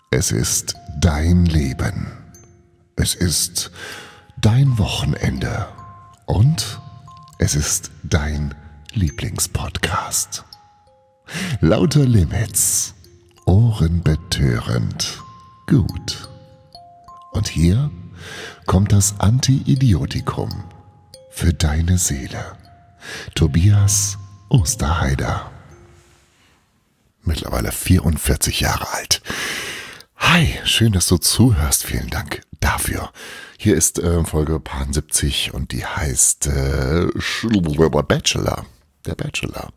Es ist dein Leben. Es ist dein Wochenende. Und es ist dein Lieblingspodcast. Lauter Limits. Ohrenbetörend. Gut. Und hier kommt das Anti-Idiotikum für deine Seele. Tobias Osterheider. Mittlerweile 44 Jahre alt. Hi, schön, dass du zuhörst. Vielen Dank dafür. Hier ist Folge 70 und die heißt Bachelor. Der Bachelor.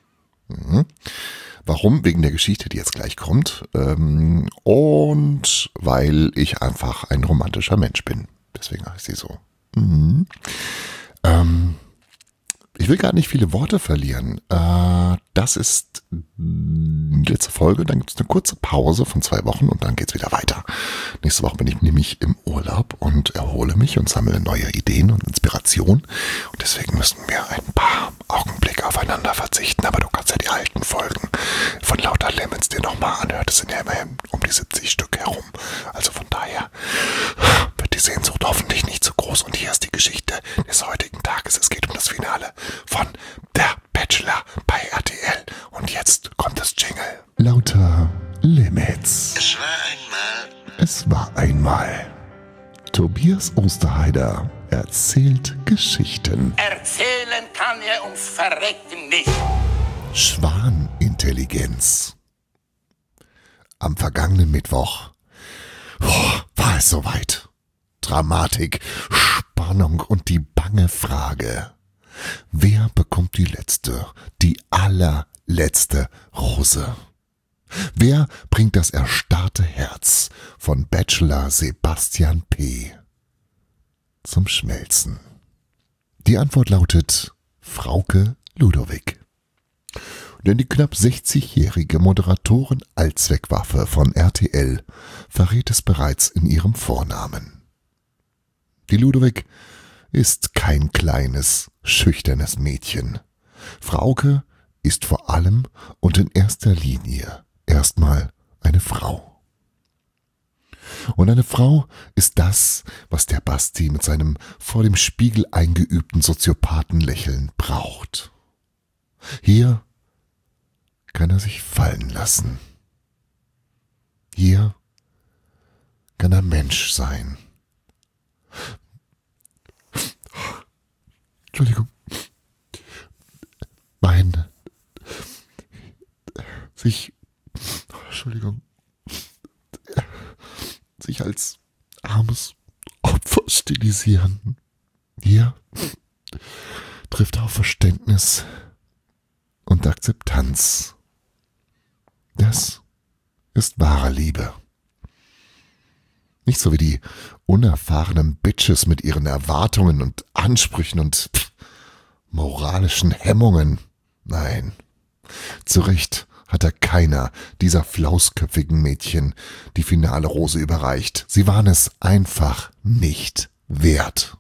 Warum? Wegen der Geschichte, die jetzt gleich kommt. Und weil ich einfach ein romantischer Mensch bin. Deswegen heißt sie so. Ich will gar nicht viele Worte verlieren. Das ist die letzte Folge. Dann gibt es eine kurze Pause von 2 Wochen und dann geht's wieder weiter. Nächste Woche bin ich nämlich im Urlaub und erhole mich und sammle neue Ideen und Inspiration. Und deswegen müssen wir ein paar Augenblicke aufeinander verzichten. Aber du kannst ja die alten Folgen von Lauter Limits dir nochmal anhören. Das sind ja immerhin um die 70 Stück herum. Also von daher wird die Sehnsucht hoffentlich nicht so groß. Und hier ist die Geschichte des heutigen Tages. Es geht um das Finale von Der Bachelor bei RTL. Und jetzt kommt das Jingle. Lauter Limits. Es war einmal. Tobias Osterheider erzählt Geschichten. Erzählen kann er ums Verrecken nicht. Schwanintelligenz. Am vergangenen Mittwoch war es soweit. Dramatik, Spannung und die bange Frage. Wer bekommt die allerletzte Rose? Wer bringt das erstarrte Herz von Bachelor Sebastian P. zum Schmelzen? Die Antwort lautet Frauke Ludowig. Denn die knapp 60-jährige Moderatoren-Allzweckwaffe von RTL verrät es bereits in ihrem Vornamen. Die Ludowig ist kein kleines, schüchternes Mädchen. Frauke ist vor allem und in erster Linie erstmal eine Frau. Und eine Frau ist das, was der Basti mit seinem vor dem Spiegel eingeübten Soziopathenlächeln braucht. Hier kann er sich fallen lassen. Hier kann er Mensch sein. Entschuldigung. Sich als armes Opfer stilisieren. Hier trifft er auf Verständnis und Akzeptanz. Das ist wahre Liebe. Nicht so wie die unerfahrenen Bitches mit ihren Erwartungen und Ansprüchen und moralischen Hemmungen. Nein, zu Recht hat keiner dieser flausköpfigen Mädchen die finale Rose überreicht. Sie waren es einfach nicht wert.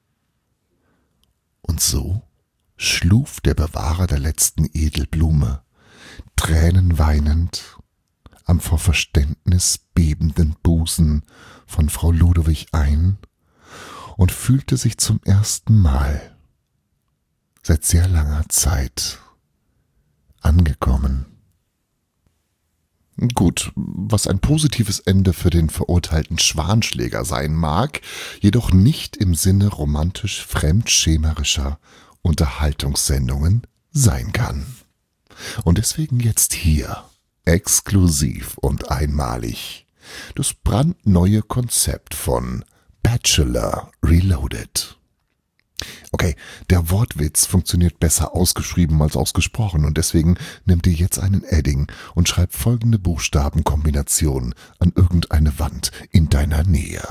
Und so schlug der Bewahrer der letzten Edelblume, tränenweinend, am vor Verständnis bebenden Busen von Frau Ludowig ein und fühlte sich zum ersten Mal seit sehr langer Zeit angekommen. Gut, was ein positives Ende für den verurteilten Schwanschläger sein mag, jedoch nicht im Sinne romantisch fremdschämerischer Unterhaltungssendungen sein kann. Und deswegen jetzt hier, exklusiv und einmalig, das brandneue Konzept von Bachelor Reloaded. Okay, der Wortwitz funktioniert besser ausgeschrieben als ausgesprochen und deswegen nimm dir jetzt einen Edding und schreib folgende Buchstabenkombination an irgendeine Wand in deiner Nähe.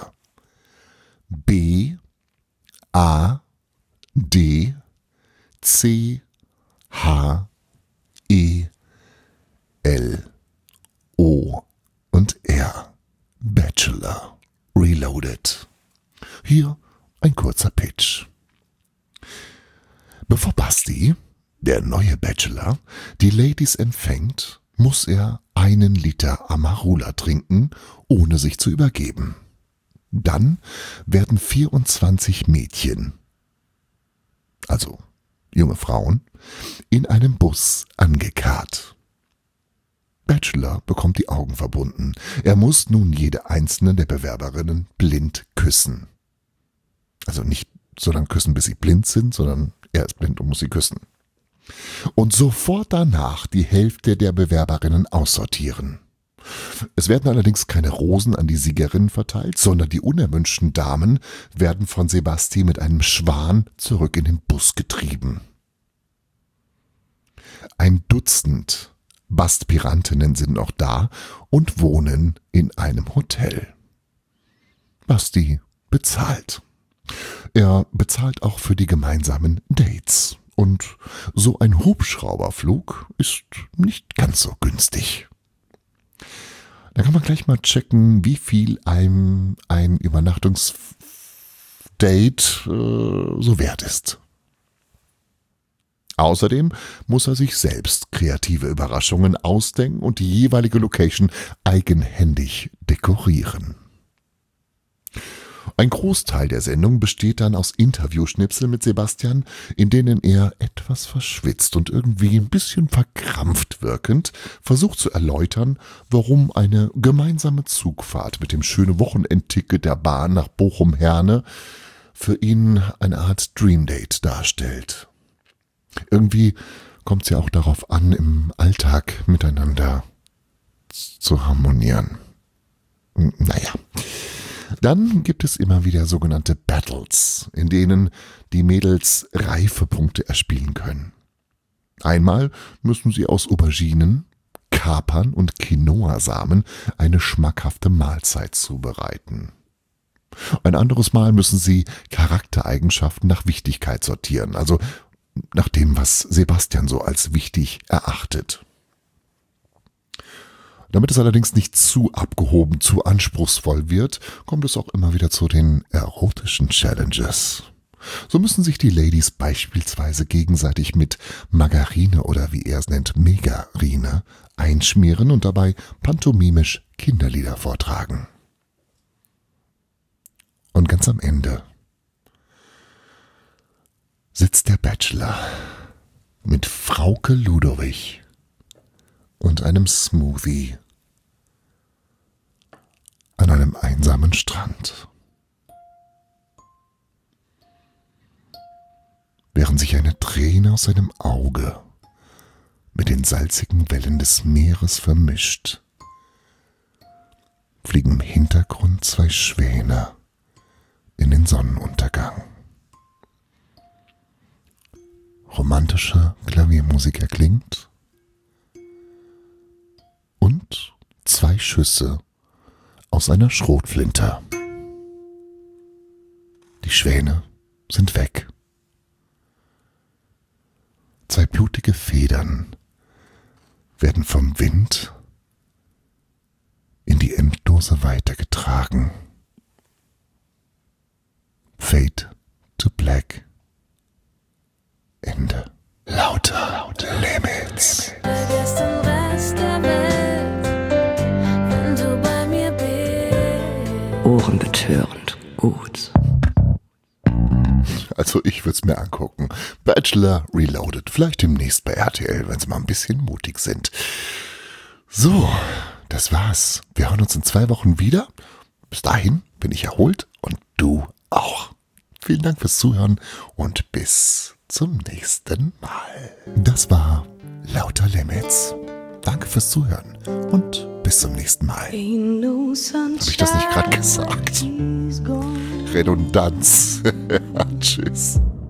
B, A, D, C, H, E, L, O und R. Bachelor Reloaded. Hier ein kurzer Pitch. Bevor Basti, der neue Bachelor, die Ladies empfängt, muss er 1 Liter Amarula trinken, ohne sich zu übergeben. Dann werden 24 Mädchen, also junge Frauen, in einem Bus angekarrt. Bachelor bekommt die Augen verbunden. Er muss nun jede einzelne der Bewerberinnen blind küssen. Also nicht so lange küssen, bis sie blind sind, sondern er ist blind und muss sie küssen. Und sofort danach die Hälfte der Bewerberinnen aussortieren. Es werden allerdings keine Rosen an die Siegerinnen verteilt, sondern die unerwünschten Damen werden von Sebasti mit einem Schwan zurück in den Bus getrieben. 1 Dutzend Baspirantinnen sind noch da und wohnen in einem Hotel. Basti bezahlt. Er bezahlt auch für die gemeinsamen Dates. Und so ein Hubschrauberflug ist nicht ganz so günstig. Da kann man gleich mal checken, wie viel einem ein Übernachtungsdate so wert ist. Außerdem muss er sich selbst kreative Überraschungen ausdenken und die jeweilige Location eigenhändig dekorieren. Ein Großteil der Sendung besteht dann aus Interviewschnipseln mit Sebastian, in denen er etwas verschwitzt und irgendwie ein bisschen verkrampft wirkend versucht zu erläutern, warum eine gemeinsame Zugfahrt mit dem schönen Wochenendticket der Bahn nach Bochum-Herne für ihn eine Art Dreamdate darstellt. Irgendwie kommt es ja auch darauf an, im Alltag miteinander zu harmonieren. Naja. Dann gibt es immer wieder sogenannte Battles, in denen die Mädels Reifepunkte erspielen können. Einmal müssen sie aus Auberginen, Kapern und Quinoa-Samen eine schmackhafte Mahlzeit zubereiten. Ein anderes Mal müssen sie Charaktereigenschaften nach Wichtigkeit sortieren, also nach dem, was Sebastian so als wichtig erachtet. Damit es allerdings nicht zu abgehoben, zu anspruchsvoll wird, kommt es auch immer wieder zu den erotischen Challenges. So müssen sich die Ladies beispielsweise gegenseitig mit Margarine oder wie er es nennt, Megarine einschmieren und dabei pantomimisch Kinderlieder vortragen. Und ganz am Ende sitzt der Bachelor mit Frauke Ludowig und einem Smoothie an einem einsamen Strand. Während sich eine Träne aus seinem Auge mit den salzigen Wellen des Meeres vermischt, fliegen im Hintergrund 2 Schwäne in den Sonnenuntergang. Romantische Klaviermusik erklingt und 2 Schüsse aus einer Schrotflinte. Die Schwäne sind weg. 2 blutige Federn werden vom Wind in die endlose Weite getragen. Fade to black. Ende. Lauter Limits. Vergiss den Rest der Welt, wenn du bei mir bist. Ohrenbetörend gut. Also ich würde es mir angucken. Bachelor Reloaded. Vielleicht demnächst bei RTL, wenn sie mal ein bisschen mutig sind. So, das war's. Wir hören uns in 2 Wochen wieder. Bis dahin bin ich erholt und du auch. Vielen Dank fürs Zuhören und bis zum nächsten Mal. Das war Lauter Limits. Danke fürs Zuhören und bis zum nächsten Mal. Habe ich das nicht gerade gesagt? Redundanz. Tschüss.